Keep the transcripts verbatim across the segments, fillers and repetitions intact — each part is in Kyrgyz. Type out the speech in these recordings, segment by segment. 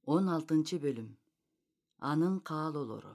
он алтынчы бөлүм. Анын каалоолору.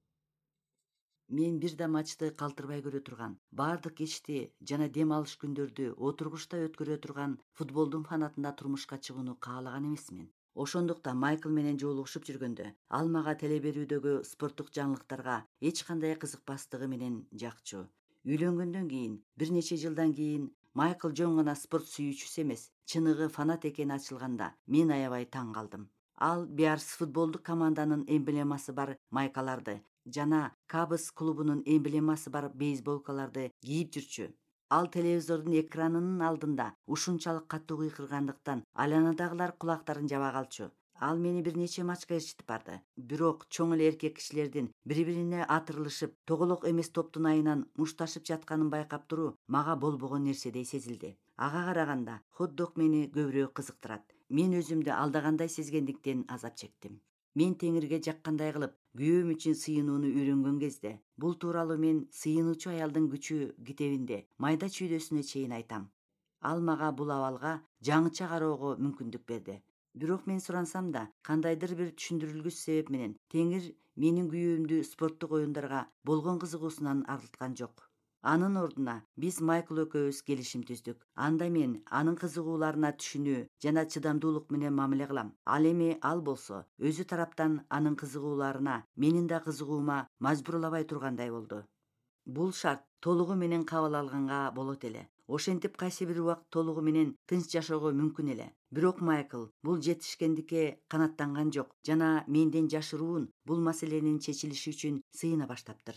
Мен бир да матчты калтырбай көрө турган, баардык кечти жана дем алыш күндөрдү отургучта өткөрө турган футболдун фанатында турмушка чыгууну каалаган эмесмин. Ошондуктан Майкл менен жолугушуп жүргөндө ал мага теле берүүдөгү спорттук жаңылыктарга эч кандай кызыкпастыгы менен жакчу. Үйлөнгөндөн кийин, бир нече жылдан кийин Майкл жөн гана спорт сүйүүчүсү эмес, чыныгы фанат экени ачылганда мен аябай таң калдым. Ал Биарс футболдук команданын эмблемасы бар майкаларды жана Кабс клубунун эмблемасы бар бейсболкаларды кийип жүрчү. Ал телевизордун экранынын алдында ушунчалык катуу кыйкыргандыктан айланадагылар кулактарын жаба калчу. Ал мени бир нече матчка ээрчитип барды. Бирок чоң эле эркек кишилердин бири-бирине атырылышып, тоголок эмес топтун айынан мушташып жатканын байкап туруу мага болбогон нерседей сезилди. Ага караганда хот-дог мени көбүрөөк кызыктырат. Мен өзүмдү алдагандай сезгендиктен азап чектим. Мен теңирге жаккандай кылып, күйөөм үчүн сыйынууну үйрөнгөн кезде, бул тууралуу мен Сыйынуучу аялдын күчү китебинде майда чүйдөсүнө чейин айтам. Ал мага бул абалга жаңыча кароого мүмкүндүк берди. Бирок мен сурансам да, кандайдыр бир түшүндүрүлгүч себеп менен теңир менин күйөөмдү спорттук оюндарга болгон кызыгуусунан арылткан жок. Анын ордуна биз Майкл экөөбүз келишим түздүк. Анда мен анын кызыгууларына түшүнүү жана чыдамдуулук менен мамиле кылам. Ал эми ал болсо өзү тараптан анын кызыгууларына менин да кызыгуума мажбурлабай тургандай болду. Бул шарт толугу менен кабыл алганга болот эле. Ошентип кайсы бир убакыт толугу менен тынч жашоого мүмкүн эле. Бирок Майкл бул жетишкендикке канаттанган жок жана менден жашыруун бул маселенин чечилиши үчүн сыйына баштаптыр.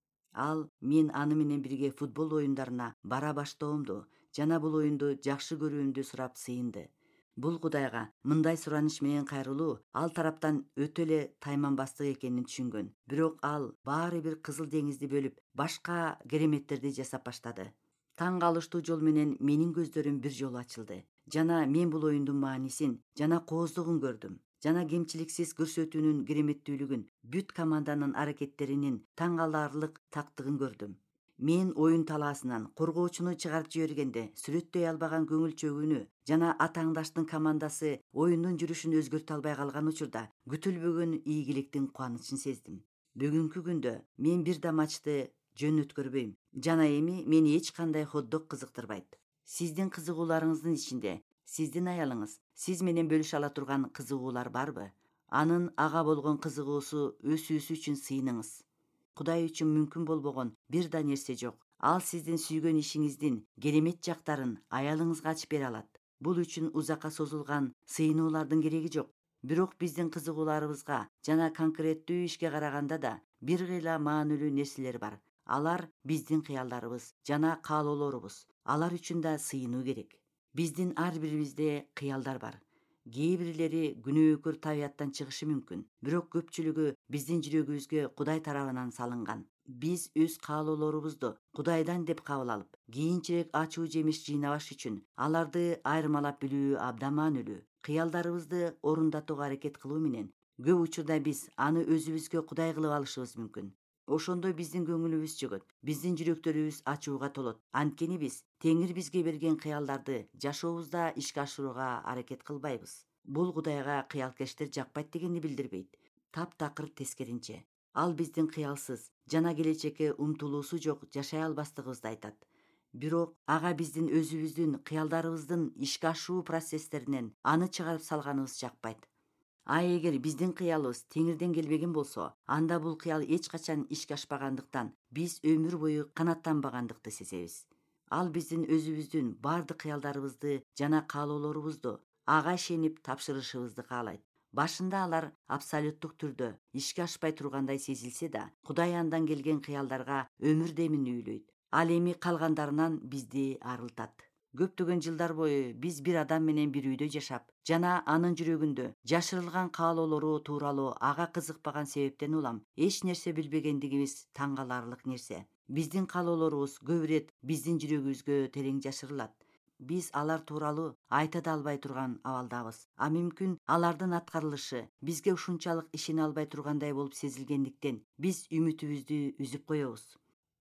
Ал мен аны менен бирге футбол оюндарына бара баштоомду жана бул оюнду жакшы көрүүмдү сурап сыйынды. Бул Кудайга мындай сураныш менен кайрылуу ал тараптан өтө эле тайманбастык экенин түшүнгөн. Бирок ал баары бир Кызыл деңизди бөлүп, башка кереметтерди жасап баштады. Таң калыштуу жол менен менин көздөрүм бир жолу ачылды жана мен бул оюндун маанисин жана кооздугун көрдүм. Жана кемчиликсиз көрсөтүүнүн кереметтүүлүгүн, бүт команданын аракеттеринин таң каларлык тактыгын көрдүм. Мен оюн талаасынан коргоочуну чыгарып жибергенде сүрөттөй албаган көңүл чөгүүнү жана атааңдаштын командасы оюндун жүрүшүн өзгөртө албай калган учурда күтүлбөгөн ийгиликтин кубанычын сездим. Бүгүнкү күндө мен бир да матчты жөн өткөрбөйм жана эми мени эч кандай хот-дог кызыктырбайт. Сиздин кызыгууларыңыздын ичинде сиздин аялыңыз сиз менен бөлүшө ала турган кызыгуулар барбы? Анын ага болгон кызыгуусу өсүүсү үчүн сыйыныңыз. Кудай үчүн мүмкүн болбогон бир да нерсе жок. Ал сиздин сүйгөн ишиңиздин керемет жактарын аялыңызга ачып бере алат. Бул үчүн узакка созулган сыйынуулардын кереги жок. Бирок биздин кызыгууларыбызга жана конкреттүү ишке караганда да бир кыйла маанилүү нерселер бар. Алар биздин кыялдарыбыз жана каалоолорубуз. Алар үчүн да сыйынуу керек. Биздин ар бирибизде кыялдар бар. Кээ бирлери күнөөкөр табияттан чыгышы мүмкүн, бирок көпчүлүгү биздин жүрөгүбүзгө Кудай тарабынан салынган. Биз өз каалоолорубузду Кудайдан деп кабыл алып, кийинчерээк ачуу жемиш жыйнабаш үчүн аларды айырмалап билүү абдан маанилүү. Кыялдарыбызды орундатууга аракет кылуу менен көп учурда биз аны өзүбүзгө Кудай кылып алышыбыз мүмкүн. Ошондо биздин көңүлүбүз жөгөт, биздин жүрөктөрүбүз ачууга толот. Анткени биз Теңир бизге берген кыялдарды жашообузда ишке ашырууга аракет кылбайбыз. Бул Кудайга кыялкештер жакпайт дегенди билдирбейт. Таптакыр тескеринче. Ал биздин кыялсыз жана келечекке умтулуусу жок жашай албастыгыбызды айтат. Бирок ага биздин өзүбүздүн кыялдарыбыздын ишке ашуу процесстеринен аны чыгарып салганыбыз жакпайт. А эгер биздин кыялыбыз Теңирден келбеген болсо, анда бул кыял эч качан ишке ашпагандыктан биз өмүр бою канаттанбагандыкты сезебиз. Ал биздин өзүбүздүн баардык кыялдарыбызды жана каалоолорубузду ага ишенип тапшырышыбызды каалайт. Башында алар абсолюттук түрдө ишке ашпай тургандай сезилсе да, Кудай андан келген кыялдарга өмүр демин үйлөйт. Ал эми калгандарынан бизди арылтат. Көптөгөн жылдар бою биз бир адам менен бир үйдө жашап, жана анын жүрөгүндө жашырылган каалоолору тууралуу ага кызыкпаган себептен улам эч нерсе билбегендигибиз таң каларлык нерсе. Биздин каалоолорубуз көп ирет биздин жүрөгүбүзгө терең жашырылат. Биз алар тууралуу айта да албай турган абалдабыз. А мүмкүн алардын аткарылышы бизге ушунчалык ишене албай тургандай болуп сезилгендиктен биз үмүтүбүздү үзүп коебуз.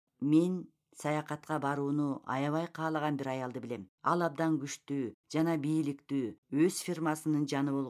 Мен саякатка барууну аябай каалаган бир аялды билем. Ал абдан күчтүү жана бийликтүү, өз фирмасынын жаны болгон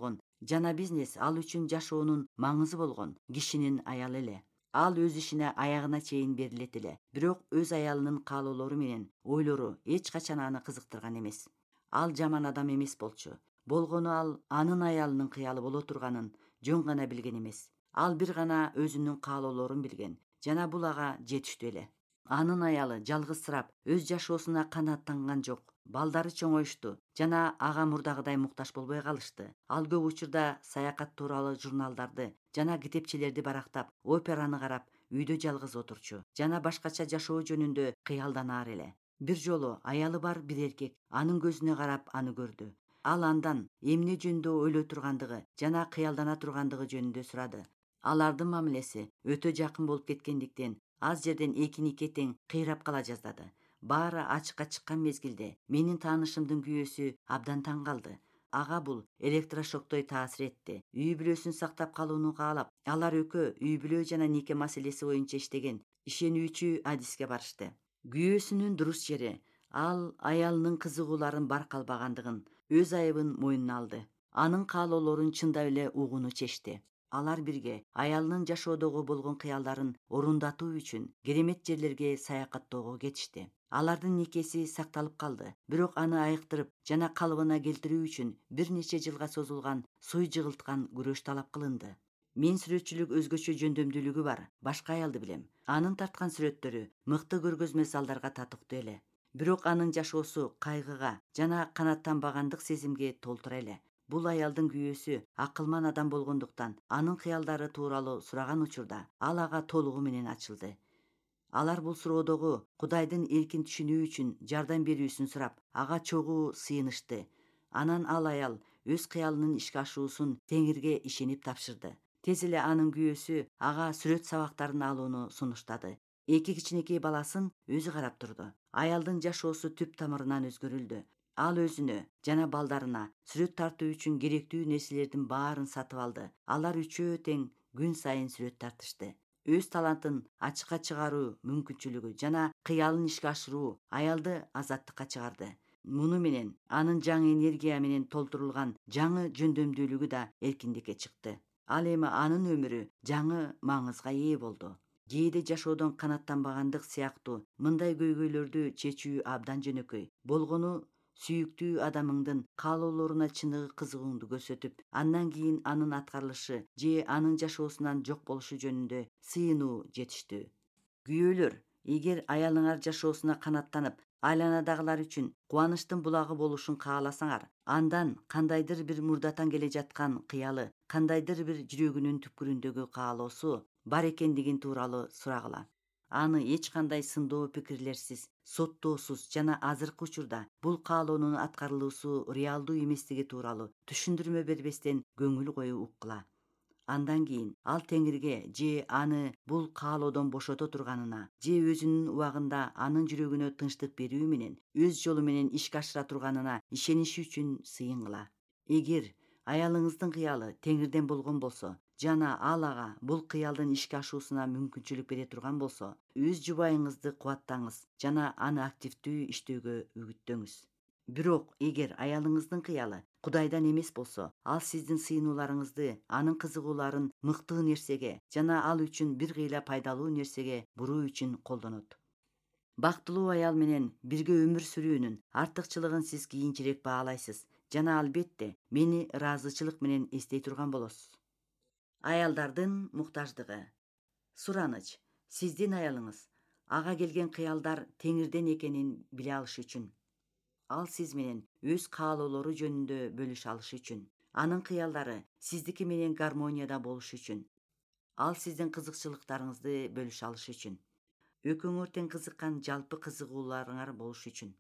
жана бизнес ал үчүн жашоонун маңызы болгон кишинин аялы эле. Ал өз ишине аягына чейин берилет эле. Бирок өз аялынын каалоолору менен ойлору эч качан аны кызыктырган эмес. Ал жаман адам эмес болчу. Болгону ал анын аялынын кыялы боло турганын жөн гана билген эмес. Ал бир гана өзүнүн каалоолорун билген жана бул ага жетиштүү эле. Анын аялы жалгызсырап өз жашоосуна канааттанган жок. Балдары чоңоюшту жана ага мурдагыдай муктаж болбой калышты. Ал көп учурда саякат тууралуу журналдарды жана китепчелерди барактап, операны карап, үйдө жалгыз отурчу жана башкача жашоо жөнүндө кыялданаар эле. Бир жолу аялы бар бир эркек анын көзүнө карап аны көрдү. Ал андан эмне жөнүндө ойлой тургандыгы жана кыялдана тургандыгы жөнүндө сурады. Алардын мамилеси өтө жакын болуп кеткендиктен аз жерден экиникке тең кыйрап кала жаздады. Баары ачыкка чыккан мезгилде менин таанышымдын күйөөсү абдан таң калды. Ага бул электрошоктой таасир этти. Үй бүлөсүн сактап калууну каалап, алар экөө үй бүлө жана нике маселеси боюнча иштеген ишенүүчү адиске барышты. Күйөөсүнүн дурус жери ал аялынын кызыгууларын баркалбагандыгын, өз айыбын мойнуна алды. Анын каалоолорун чындап эле угууну чечти. Алар бирге аялынын жашоодогу болгон кыялдарын орундатуу үчүн керемет жерлерге саякаттоого кетишти. Алардын никеси сакталып калды. Бирок аны айыктырып жана калыбына келтирүү үчүн бир нече жылга созулган суй жыгылткан күрөш талап кылынды. Мен сүрөтчүлүк өзгөчө жөндөмдүүлүгү бар башка аялды билем. Анын тарткан сүрөттөрү мыкты көргөзмө залдарга татыктуу эле. Бирок анын жашоосу кайгыга жана канааттанбагандык сезимге толтура эле. Бул аялдын күйөөсү акылман адам болгондуктан анын кыялдары тууралуу сураган учурда ал ага толугу менен ачылды. Алар бул суроодогу Кудайдын эркин түшүнүү үчүн жардам берүүсүн сурап, ага чогуу сыйынышты. Анан ал аял өз кыялынын ишке ашуусун Теңирге ишенип тапшырды. Тез эле анын күйөөсү ага сүрөт сабактарын алууну сунуштады. Эки кичинекей баласын өзү карап турду. Аялдын жашоосу түп тамырынан өзгөрүлдү. Ал өзүнө жана балдарына сүрөт тартуу үчүн керектүү нерселердин баарын сатып алды. Алар үчөө тең күн сайын сүрөт тартышты. Өз талантын ачыкка чыгаруу мүмкүнчүлүгү жана кыялын ишке ашыруу аялды азаттыкка чыгарды. Муну менен анын жаңы энергия менен толтурулган жаңы жөндөмдүүлүгү да эркиндикке чыкты. Ал эми анын өмүрү жаңы маңызга ээ болду. Кээде жашоодон канааттанбагандык сыяктуу мындай көйгөйлөрдү чечүү абдан жөнөкөй. Болгону сүйүктүү адамыңдын каалоолоруна чыныгы кызыгууңду көрсөтүп, андан кийин анын аткарылышы же анын жашоосунан жок болушу жөнүндө сыйынуу жетиштүү. Күйөөлөр, эгер аялыңар жашоосуна канааттанып, айланадагылар үчүн кубанычтын булагы болушун кааласаңар, андан кандайдыр бир мурдатан келе жаткан кыялы, кандайдыр бир жүрөгүнүн түпкүрүндөгү каалоосу бар экендигин тууралуу сурагыла. Аны эч кандай сындоо пикирлерсиз, соттоосуз жана азыркы учурда бул каалоонун аткарылуусу реалдуу эместиги тууралуу түшүндүрмө бербестен көңүл коюп уккула. Андан кийин ал Теңирге же аны бул каалоодон бошото турганына, же өзүнүн убагында анын жүрөгүнө тынчтык берүү менен өз жолу менен ишке ашыра турганына ишениши үчүн сыйынгыла. Эгер аялыңыздын кыялы Теңирден болгон болсо жана ал ага бул кыялдын ишке ашуусуна мүмкүнчүлүк бере турган болсо, өз жубайыңызды кубаттаңыз жана аны активдүү иштөөгө үгүттөңүз. Бирок эгер аялыңыздын кыялы Кудайдан эмес болсо, ал сиздин сыйынууларыңызды анын кызыгууларын мыкты нерсеге жана ал үчүн бир кыйла пайдалуу нерсеге буруу үчүн колдонот. Бактылуу аял менен бирге өмүр сүрүүнүн артыкчылыгын сиз кийинчерээк баалайсыз жана албетте мени ыраазычылык менен эстей турган болосуз. Аялдардын муктаждыгы. Сураныч: сиздин аялыңыз ага келген кыялдар Теңирден экенин биле алышы үчүн. Ал сиз менен өз каалоолору жөнүндө бөлүшө алышы үчүн. Анын кыялдары сиздики менен гармонияда болушу үчүн. Ал сиздин кызыкчылыктарыңызды бөлүшө алышы үчүн. Экөөңөр тең кызыккан жалпы кызыгууларыңар болушу үчүн.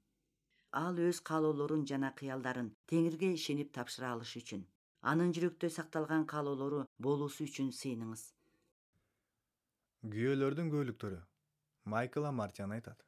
Ал өз каалоолорун жана кыялдарын Теңирге ишенип тапшыра алышы үчүн. Анын жүрөктө сакталган каалоолору болуусу үчүн сыйыныңыз. Күйөөлөрдүн көйлүктөрү. Майкл Амартьян айтат.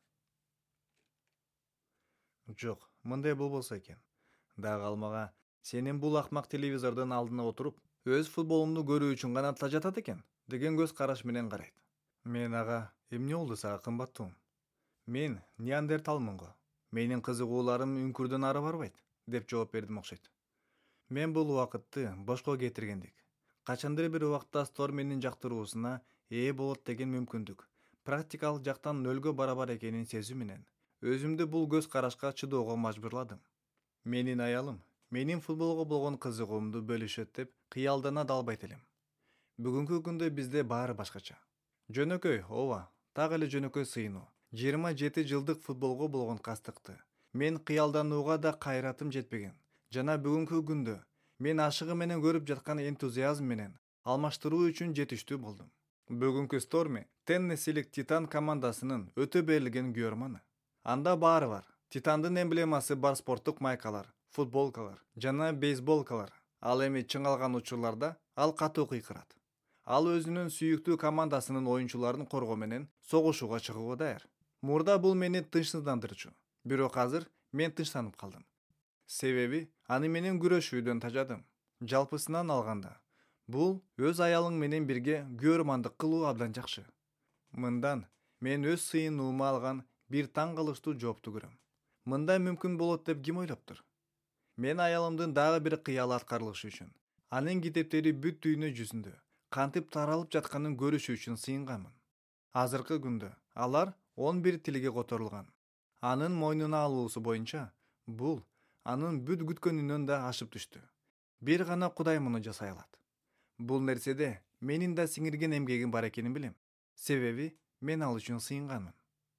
Жок, мындай болбосо экен. Дагы ал мага: сенин бул акмак телевизордун алдына отуруп, өз футболумду көрүү үчүн канатта жатат экен, деген көз караш менен карайт. Мен ага: эмне болду сага кымбаттуум? Мен неандерталмын го. Менин кызыгууларым үңкүрдөн ары барбайт, деп жооп бердим окшойт. Мен бул убакытты бошко кетиргендик. Качандыр бир убакта Сторминин жактыруусуна ээ болот деген мүмкүндүк практикалык жактан нөлгө барабар экенин сезүү менен өзүмдү бул көз карашка чыдоого мажбурладым. Менин аялым менин футболго болгон кызыгуумду бөлүшөт деп кыялдана да албайт элем. Бүгүнкү күндө бизде баары башкача. Жөнөкөй, ооба, так эле жөнөкөй сыйынуу. жыйырма жети жылдык футболго болгон кастыкты мен кыялданууга да кайратым жетпеген. Жана бүгүнкү күндө мен ашыгы менен көрүп жаткан энтузиазм менен алмаштыруу үчүн жетиштүү болдум. Бүгүнкү Сторми Теннессилик Титан командасынын өтө берилген күйөрманы. Анда баары бар. Титандын эмблемасы бар спорттук майкалар, футболкалар жана бейсболкалар. Ал эми чыңалган учурларда ал катуу кыйкырат. Ал өзүнүн сүйүктүү командасынын оюнчуларын коргоо менен согушууга чыгууга даяр. Мурда бул мени тынчсыздандырчу. Бирок азыр мен тынчтанып калдым. Себеби аны менен күрөшүүдөн тажадым. Жалпысынан алганда, бул өз аялың менен бирге күйөрмандык кылуу абдан жакшы. Мындан мен өз сыйынуума алган бир таң калыштуу жоопту көрөм. Мында мүмкүн болот деп ким ойлоптур? Мен аялымдын дагы бир кыялы аткарылышы үчүн, анын китептери бүт дүйнө жүзүндө кантип таралып жатканын көрүшү үчүн сыйынганмын. Азыркы күндө алар он бир тилге которулган. Анын мойнуна алуусу боюнча бул анын бүт күткөнүнөн да ашып түштү. Бир гана Кудай муну жасай алат. Бул нерседе менин да сиңирген эмгегим бар экенин билем. Себеби мен ал үчүн сыйынганмын.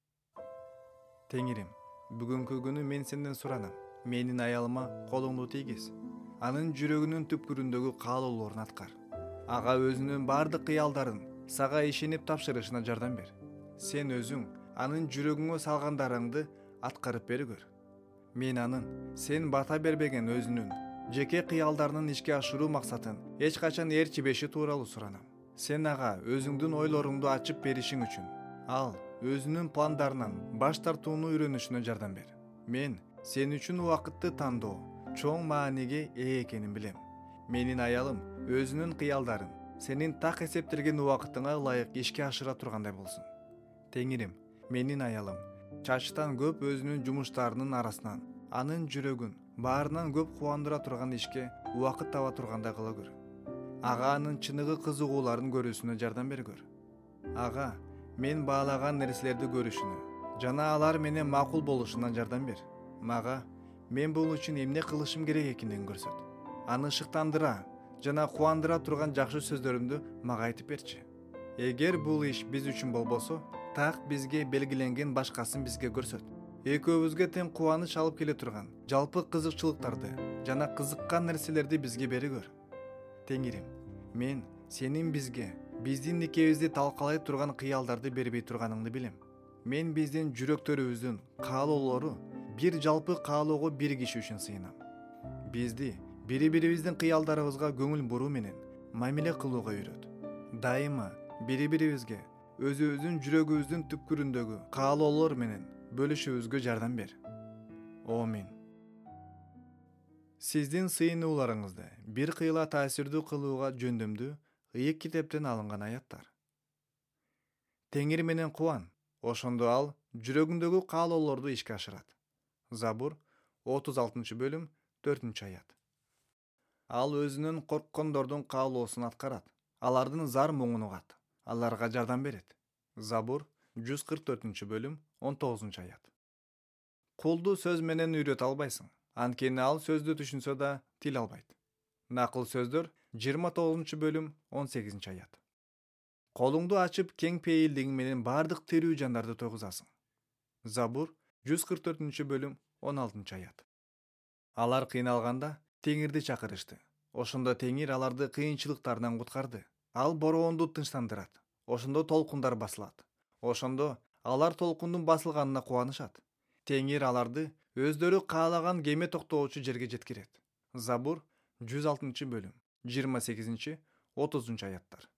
Теңирим, бүгүнкү күнү мен сенден суранам. Менин аялыма колуңду тийгиз. Анын жүрөгүнүн түпкүрүндөгү каалоолорун аткар. Ага өзүнүн бардык кыялдарын сага ишенип тапшырышына жардам бер. Сен өзүң анын жүрөгүңө салгандарыңды аткарып бергөр. Мен анын сен бата бербеген өзүнүн жеке кыялдарынын ишке ашыруу максатын эч качан ээрчибеши тууралуу суранам. Сен ага өзүңдүн ойлоруңду ачып беришиң үчүн ал өзүнүн пландарынан баш тартууну үйрөнүшүнө жардам бер. Мен сен үчүн убакытты тандоо чоң мааниге ээ экенин билем. Менин аялым өзүнүн кыялдарын сенин так эсептелген убакытыңа ылайык ишке ашыра тургандай болсун. Теңирим, менин аялым чачтан көп өзүнүн жумуштарынын арасынан анын жүрөгүн баарынан көп кубандыра турган ишке убакыт таба тургандай кыла көр. Ага анын чыныгы кызыгууларын көрүүсүнө жардам бергөр. Ага мен баалаган нерселерди көрүшүнө жана алар менен макул болушуна жардам бер. Мага мен бул үчүн эмне кылышым керек экенин көрсөт. Аны шыктандыра жана кубандыра турган жакшы сөздөрүңдү мага айтып берчи. Эгер бул иш биз үчүн болбосо, так бизге белгиленген башкасын бизге көрсөт. Экөөбүзгө тең кубаныч алып келе турган жалпы кызыкчылыктарды жана кызыккан нерселерди бизге беригөр. Теңирим, мен сенин бизге биздин никебизди талкалай турган кыялдарды бербей турганыңды билем. Мен биздин жүрөктөрүбүздүн каалоолору бир жалпы каалоого биригиши үчүн сыйынам. Бизди бири-бирибиздин кыялдарыбызга көңүл буруу менен мамиле кылууга үйрөт. Дайыма бири-бирибизге өзүбүздүн жүрөгүбүздүн түпкүрүндөгү каалоолор менен бөлүшүүбүзгө жардам бер. Амин. Сиздин сыйынууларыңызды бир кыйла таасирдүү кылууга жөндөмдүү ыйык китептен алынган аяттар. Теңир менен кубан, ошондо ал жүрөгүндөгү каалоолорду ишке ашырат. Забур отуз алтынчы бөлүм төртүнчү аят. Ал өзүнүн корккондордун каалоосун аткарат. Алардын зар муңун угат. Аларга жардам берет. Забур жүз кырк төртүнчү бөлүм он тогузунчу аят. Кулду сөз менен үйрөтө албайсың. Анткени ал сөздү түшүнсө да тил албайт. Накыл сөздөр жыйырма тогузунчу бөлүм он сегизинчи аят. Колуңду ачып кең пейилдигиң менен бардык тирүү жандарды тойгузасың. Забур жүз кырк төртүнчү бөлүм он алтынчы аят. Алар кыйналганда Теңирди чакырышты. Ошондо Теңир аларды кыйынчылыктарынан куткарды. Ал бороонду тынчтандырат. Ошондо толкундар басылат. Ошондо алар толкундун басылганына кубанышат. Теңир аларды өздөрү каалаган кеме токтоочу жерге жеткирет. Забур жүз алтынчы бөлүм жыйырма сегизинчи отузунчу аяттар.